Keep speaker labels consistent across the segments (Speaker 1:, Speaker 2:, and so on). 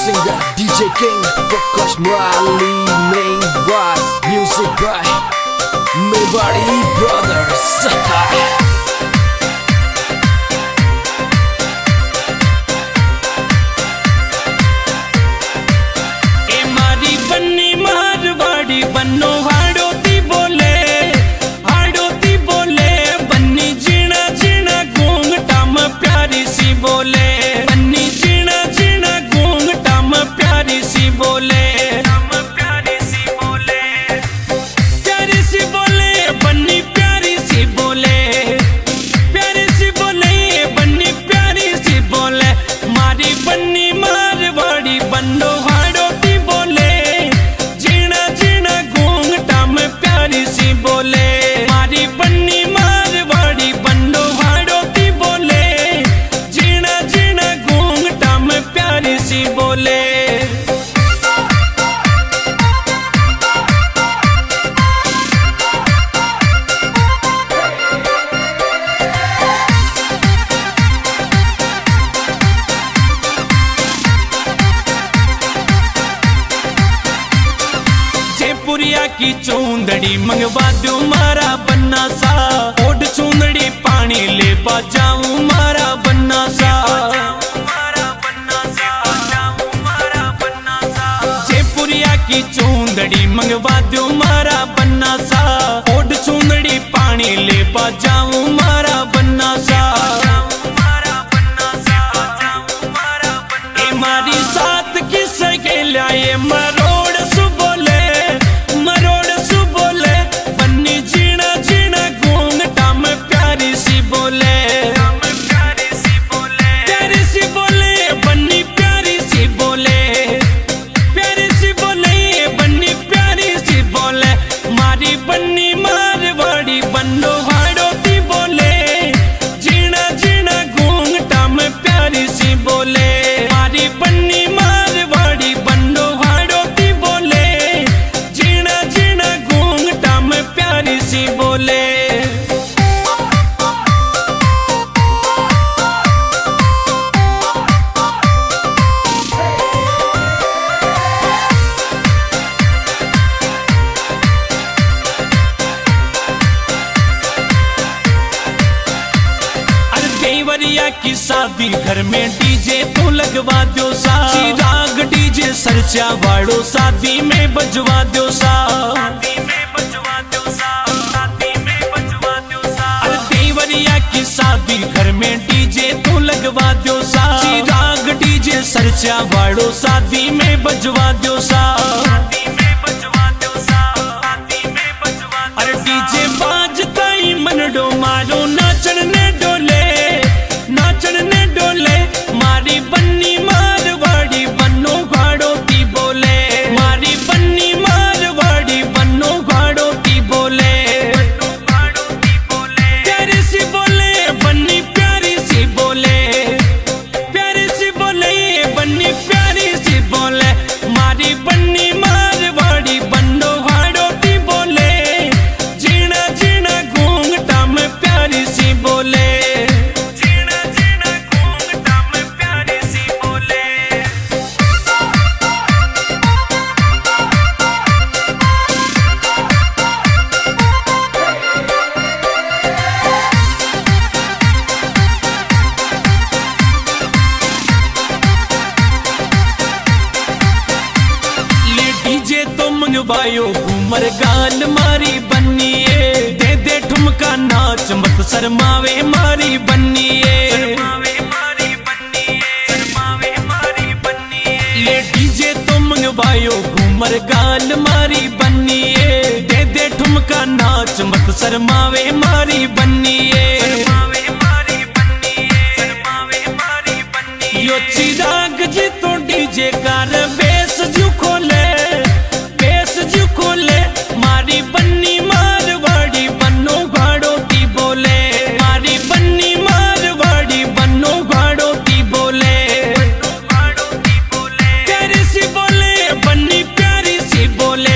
Speaker 1: Singer DJ King Prakash Murali Main Boss Music by Mewari Brothers
Speaker 2: मारी बन्नी मारवाड़ी बन्नो हाड़ोती बोले बन्नी जीना जीना घूंघटा में प्यारी सी बोले बन्नी जीना जीना घूंघटा में प्यारी सी बोले प्यारी सी बोले बन्नी प्यारी सी बोले बन्नी प्यारी सी बोले मारी बन्नी मारवाड़ी बन्नो हाड़ोती बोले जीना जीना घूंघटा में प्यारी सी बोले मारी बन्नी मारवाड़ी बन्नो हाड़ोती बोले जीना जीना घूंघटा में प्यारी सी बोले जयपुरिया की चूंदड़ी मंगवा दो मारा बन्ना सा ओढ़ चूंदड़ी पानी ले जाऊं मारा बन्ना सा जयपुरिया की चूंदड़ी मंगवा दो मारा बन्ना सा ओढ़ चूंदड़ी पानी ले जाऊं मारा बन्ना सा ए मारी साथ किसे के लाए मरोड़ सुबोले बन्नी जीना जीना घूंघटा में प्यारी सी बोले बन्नी प्यारी सी बोले बन्नी प्यारी सी बोले मारी बन्नी मारवाड़ी बन्नो हाड़ोती बोले जीना जीना घूंघटा में प्यारी सी बोले मारी बन्नी मारवाड़ी बन्नो हाड़ोती बोले जीना जीना घूंघटा में प्यारी सी बोले देवरिया की शादी घर में डीजे तो लगवा दो सा राग डीजे सरचा वाड़ो शादी में बजवा दो सा अरे देवरिया की शादी घर में डीजे तो लगवा दो सा राग डीजे सरचा वाड़ो शादी में बजवा दो सा अरे डीजे बाजता ही मनडो मारो नाचन ने डोले मारी बन्नी मारवाड़ी बन्नो घाड़ोती बोले मारी बन्नी मारवाड़ी बन्नो घाड़ोती बोले प्यारी सी बोले बन्नी प्यारी सी बोले बन्नी प्यारी सी बोले मारी बन्नी मारवाड़ी बन्नो घाड़ोती बोले जीना जीना घूंघटा में प्यारी सी बोले मंगवायो घूमर गाल मारी बन्नीए दे ठुमका नाच मत शर्मावे मारी बन्नीए ले डीजे तो मंगवायो घूमर गाल मारी बन्नीए दे ठुमका नाच मत शर्मावे मारी बन्नीए यो चिराग जी तो डीजे कार बेस जू खोले मारी बन्नी मारवाड़ी बन्नो घाड़ोती बोले मारी बन्नी मारवाड़ी बन्नो घाड़ोती बोले प्यारी सी बोले बन्नी प्यारी सी बोले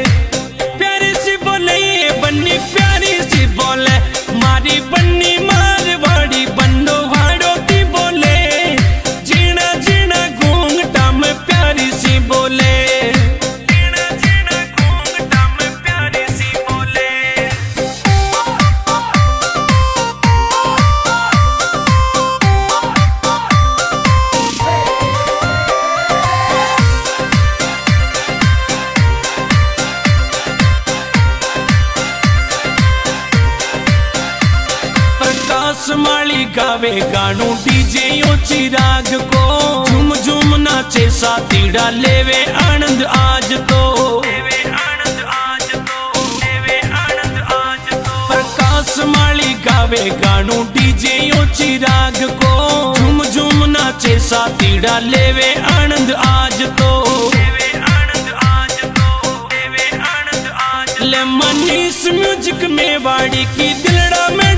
Speaker 2: बन्नी प्यारी सी बोले मारी बन्नी मारवाड़ी बन्नो घाड़ोती बोले जीना जीना घूंघटा में प्यारी गावे गानू डीजे ओ चिराग को, झूम झूम नाचे साथीड़ा लेवे आनंद आज तो, प्रकाश माली गावे गानू डीजे ओ चिराग को, झूम झूम नाचे साथीड़ा लेवे आनंद आज तो, ले मनीष म्यूजिक में बाड़ी की दिलड़ा में